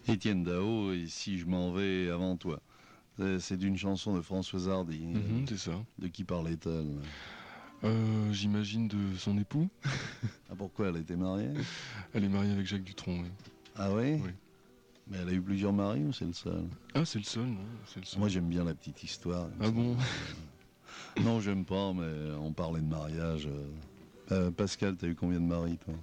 Étienne Dao, et si je m'en vais avant toi. C'est une chanson de Françoise Hardy. C'est ça. De qui parlait-elle? J'imagine de son époux. Ah, pourquoi elle était mariée? Elle est mariée avec Jacques Dutronc, oui. Ah oui? Oui. Mais elle a eu plusieurs maris ou c'est le seul? Ah, c'est le seul, non? C'est le seul. Moi j'aime bien la petite histoire. Ah bon? Non, j'aime pas, mais on parlait de mariage. Pascal, t'as eu combien de maris, toi?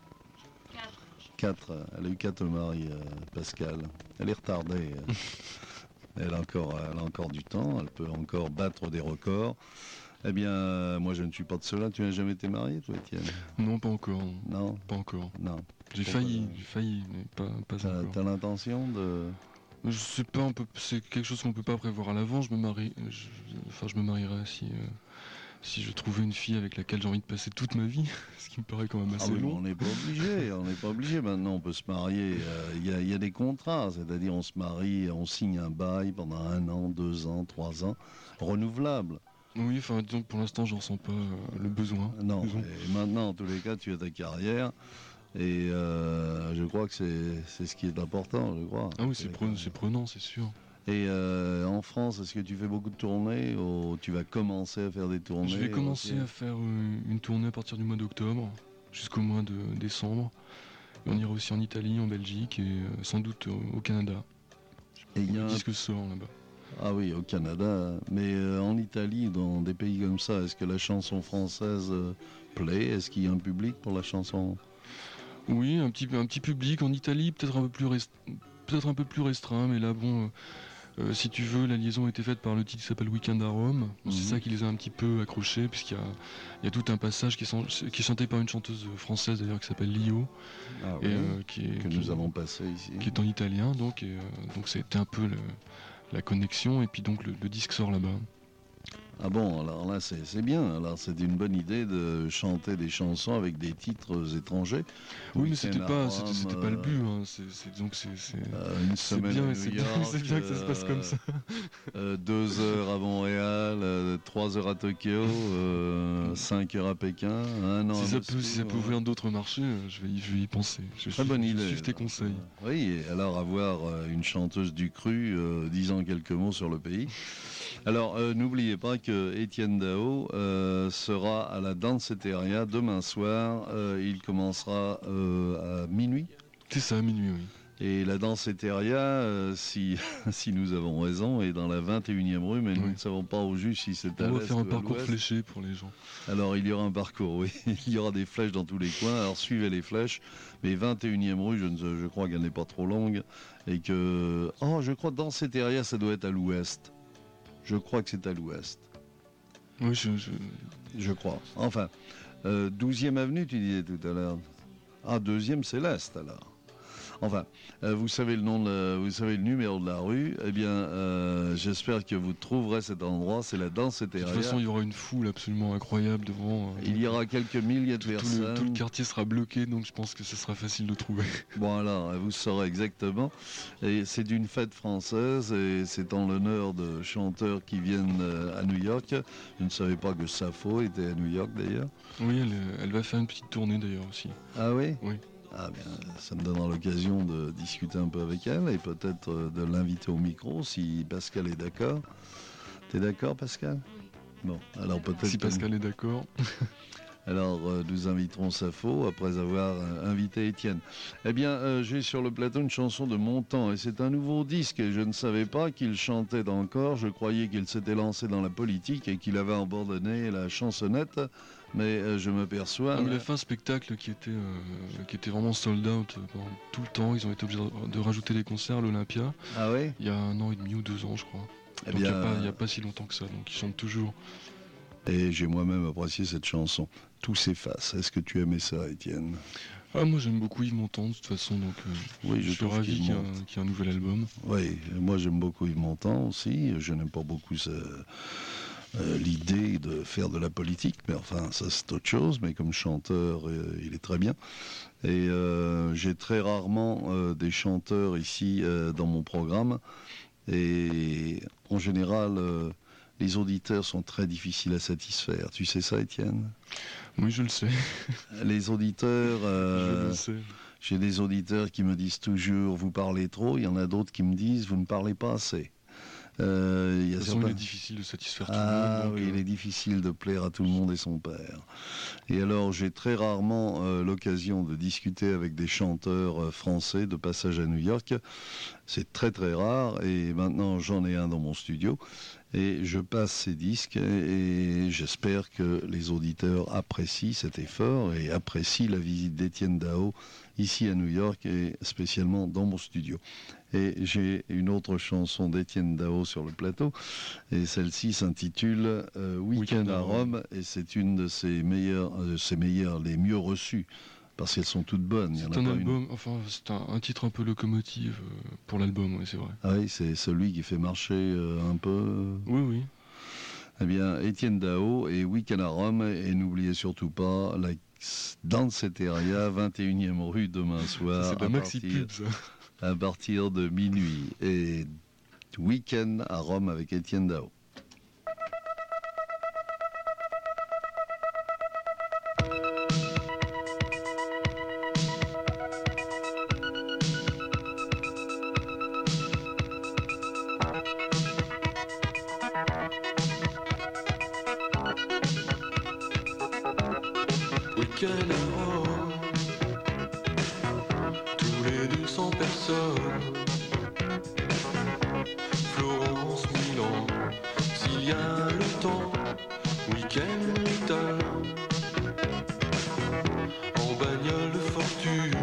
4. Elle a eu 4 maris, Pascal. Elle est retardée. Elle a encore du temps, elle peut encore battre des records. Eh bien, moi je ne suis pas de cela. Tu n'as jamais été marié, toi, Étienne? Non, pas encore. Non? Pas encore. Non. J'ai failli, mais pas encore. T'as l'intention de... Je sais pas, c'est quelque chose qu'on peut pas prévoir à l'avance. Je me marierai si je trouvais une fille avec laquelle j'ai envie de passer toute ma vie, ce qui me paraît quand même assez long. On n'est pas obligé, maintenant on peut se marier, il y a des contrats, c'est-à-dire on se marie, on signe un bail pendant 1 an, 2 ans, 3 ans, renouvelable. Oui, enfin disons que pour l'instant j'en ressens pas le besoin. Non, et maintenant en tous les cas tu as ta carrière, et je crois que c'est ce qui est important, je crois. Ah oui, c'est prenant, c'est sûr. Et en France, est-ce que tu fais beaucoup de tournées ou tu vas commencer à faire des tournées? Je vais commencer à faire une tournée à partir du mois d'octobre jusqu'au mois de décembre. Et on ira aussi en Italie, en Belgique et sans doute au Canada. Et il y a un disque sort là-bas. Ah oui, au Canada. Mais en Italie, dans des pays comme ça, est-ce que la chanson française plaît? Est-ce qu'il y a un public pour la chanson? Oui, un petit public. En Italie, peut-être un peu plus restreint, mais là bon... si tu veux, la liaison a été faite par le titre qui s'appelle Weekend à Rome. C'est ça qui les a un petit peu accrochés, puisqu'il y a tout un passage qui est chanté par une chanteuse française d'ailleurs qui s'appelle Lio, que nous avons passé ici. Qui est en italien, donc c'était un peu la connexion, et puis donc le disque sort là-bas. Ah bon, alors là c'est bien, alors c'est une bonne idée de chanter des chansons avec des titres étrangers. Oui, mais c'était pas le but, hein. Une semaine bien, à New York, c'est bien que ça se passe comme ça. 2 heures à Montréal, 3 heures à Tokyo, 5 heures à Pékin, 1 an si ça peut ouvrir d'autres marchés, je vais y penser. Très bonne idée. Suivre tes conseils. Oui, et alors avoir une chanteuse du cru disant quelques mots sur le pays. Alors, n'oubliez pas que Étienne Dao sera à la Danceteria demain soir. Il commencera à minuit. C'est ça, à minuit, oui. Et la Danceteria, si nous avons raison, est dans la 21e rue, mais nous ne savons pas au juste si c'est à l'est. On va faire un ou à parcours l'ouest. fléché pour les gens. Alors, il y aura un parcours, oui. Il y aura des flèches dans tous les coins. Alors, suivez les flèches. Mais 21e rue, je crois qu'elle n'est pas trop longue. Et que... Oh, je crois que Danceteria, ça doit être à l'ouest. Je crois que c'est à l'ouest. Oui, je crois. Enfin, 12e avenue, tu disais tout à l'heure. Ah, 2e, c'est l'est, alors. Enfin, vous savez vous savez le numéro de la rue. Eh bien, j'espère que vous trouverez cet endroit. C'est la Danceteria. De toute façon, il y aura une foule absolument incroyable devant. Il y aura quelques milliers de personnes. Tout le quartier sera bloqué, donc je pense que ce sera facile de trouver. Bon, alors, vous saurez exactement. Et c'est d'une fête française et c'est en l'honneur de chanteurs qui viennent à New York. Je ne savais pas que Sappho était à New York, d'ailleurs. Oui, elle va faire une petite tournée, d'ailleurs, aussi. Ah oui? Oui. Ah bien, ça me donnera l'occasion de discuter un peu avec elle et peut-être de l'inviter au micro si Pascal est d'accord. T'es d'accord, Pascal? Bon, alors peut-être... Si Pascal est d'accord. Alors, nous inviterons Sappho après avoir invité Étienne. Eh bien, j'ai sur le plateau une chanson de Montand et c'est un nouveau disque et je ne savais pas qu'il chantait encore. Je croyais qu'il s'était lancé dans la politique et qu'il avait abandonné la chansonnette, mais je m'aperçois... Il a fait un spectacle qui était vraiment sold out pendant tout le temps. Ils ont été obligés de rajouter des concerts à l'Olympia. Ah oui? Il y a 1 an et demi ou 2 ans, je crois. Eh donc bien, il n'y a pas si longtemps que ça, donc ils chantent toujours. Et j'ai moi-même apprécié cette chanson. Tout s'efface. Est-ce que tu aimais ça, Étienne? Ah, moi j'aime beaucoup Yves Montand de toute façon, donc oui, je suis ravi qu'il y ait un nouvel album. Oui, moi j'aime beaucoup Yves Montand aussi. Je n'aime pas beaucoup l'idée de faire de la politique, mais enfin ça c'est autre chose. Mais comme chanteur, il est très bien. Et j'ai très rarement des chanteurs ici dans mon programme. Et en général... les auditeurs sont très difficiles à satisfaire. Tu sais ça, Étienne? Oui, je le sais. Les auditeurs... je le sais. J'ai des auditeurs qui me disent toujours vous parlez trop, il y en a d'autres qui me disent vous ne parlez pas assez. De toute façon, il est difficile de satisfaire tout le monde. Ah oui, il est difficile de plaire à tout le monde et son père. Et alors, j'ai très rarement l'occasion de discuter avec des chanteurs français de passage à New York. C'est très très rare et maintenant j'en ai un dans mon studio. Et je passe ces disques et j'espère que les auditeurs apprécient cet effort et apprécient la visite d'Étienne Dao ici à New York et spécialement dans mon studio. Et j'ai une autre chanson d'Étienne Dao sur le plateau et celle-ci s'intitule Week-end à Rome et c'est une de ses meilleures, les mieux reçues. Parce qu'elles sont toutes bonnes. C'est un album, enfin c'est un titre un peu locomotive pour l'album, oui, c'est vrai. Ah oui, c'est celui qui fait marcher un peu. Oui, oui. Eh bien, Étienne Dao et Week-end à Rome, et n'oubliez surtout pas la Danceteria, 21e rue demain soir. C'est de la maxi pub, ça. À partir de minuit. Et Week-end à Rome avec Étienne Dao. Week-end à Rome, tous les 200 personnes. Florence, Milan, s'il y a le temps. Week-end italien, en bagnole fortune.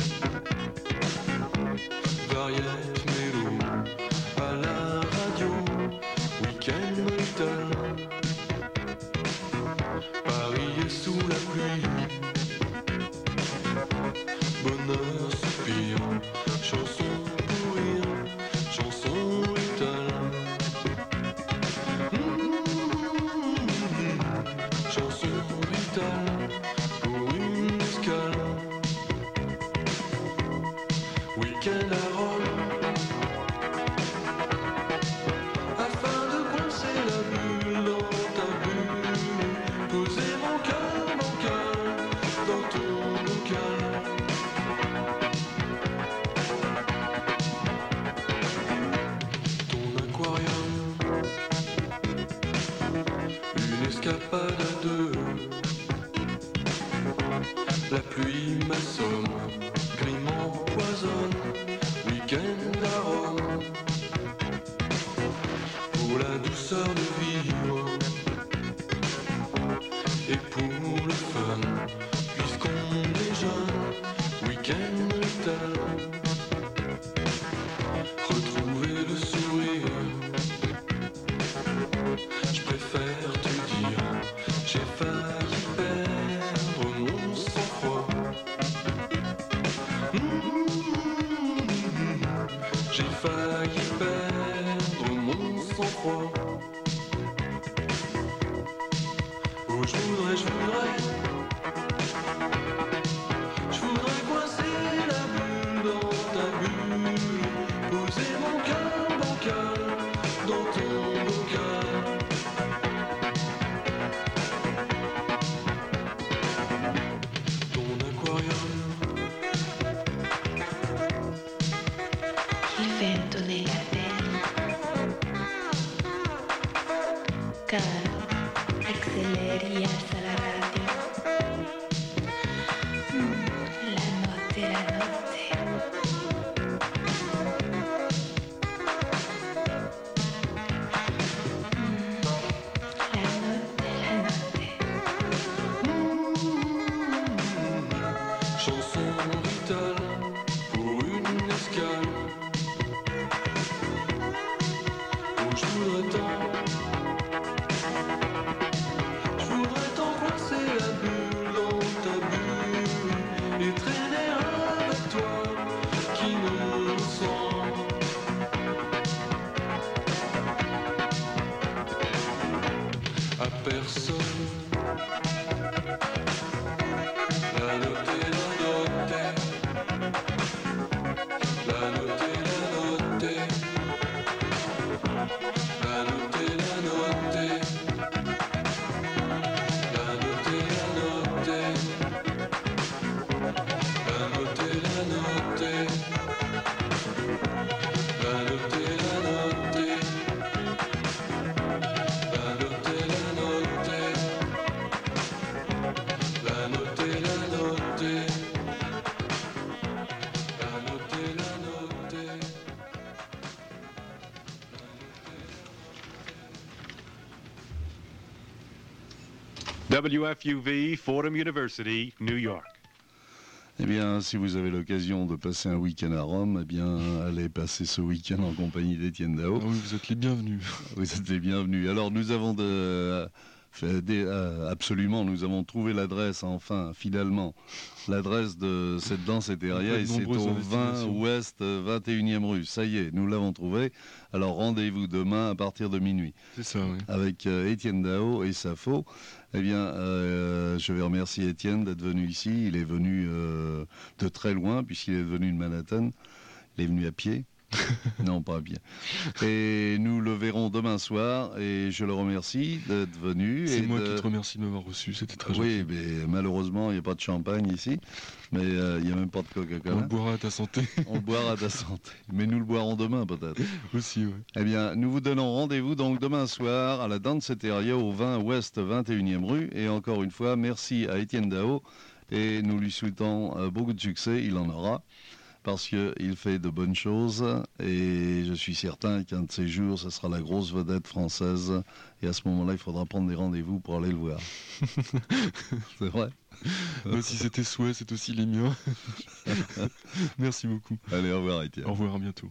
Variette, mélo, à la radio. Week-end italien, Paris est sous la pluie. Bonheur, soupir, chanson pour rire, chanson italien. Chanson italien pour une escale. Week-end à Rome, afin de coincer la bulle dans ta bulle, poser mon cœur bancal dans ton bocal. Ton aquarium, une escapade à deux. La pluie m'assomme, grime empoisonne. Week-end à Rome, pour la douceur de vivre et pour le fun, puisqu'on est jeune. Week-end italien, retrouver le sourire. Je préfère te dire, j'ai failli perdre mon sang-froid. J'ai failli perdre mon sang-froid. Oh, je voudrais coincer la bulle dans ta bulle, poser mon cœur bancal dans ton bocal. Ton aquarium, il vento nella pelle, caro, acceleri e alza la radio. La notte, la notte. La notte, la notte. chanson vitale pour une escale. Oh, je voudrais tant coincer la bulle dans ta bulle et traîner avec toi. WFUV, Fordham University, New York. Eh bien, si vous avez l'occasion de passer un week-end à Rome, eh bien, allez passer ce week-end en compagnie d'Étienne Dao. Ah oui, vous êtes les bienvenus. Vous êtes les bienvenus. Alors, nous avons absolument, nous avons trouvé l'adresse, enfin, finalement, l'adresse de cette danceteria, et c'est au 20 Ouest 21e rue. Ça y est, nous l'avons trouvé. Alors, rendez-vous demain à partir de minuit. C'est ça, oui. Avec Étienne Dao et Safo. Eh bien, je vais remercier Étienne d'être venu ici. Il est venu de très loin, puisqu'il est venu de Manhattan. Il est venu à pied. Non, pas à pied. Et nous le verrons demain soir. Et je le remercie d'être venu. C'est moi qui te remercie de m'avoir reçu. C'était très gentil. Oui, mais malheureusement, il n'y a pas de champagne ici. Mais il n'y a même pas de Coca-Cola. On le boira à ta santé. On le boira à ta santé. Mais nous le boirons demain, peut-être. Aussi, oui. Eh bien, nous vous donnons rendez-vous donc demain soir à la Danceteria au 20 Ouest 21e rue. Et encore une fois, merci à Étienne Dao. Et nous lui souhaitons beaucoup de succès. Il en aura. Parce qu'il fait de bonnes choses. Et je suis certain qu'un de ces jours, ce sera la grosse vedette française. Et à ce moment-là, il faudra prendre des rendez-vous pour aller le voir. C'est vrai. Si c'était souhait, c'est aussi les miens. Merci beaucoup. Allez, au revoir, Étienne. Au revoir, à bientôt.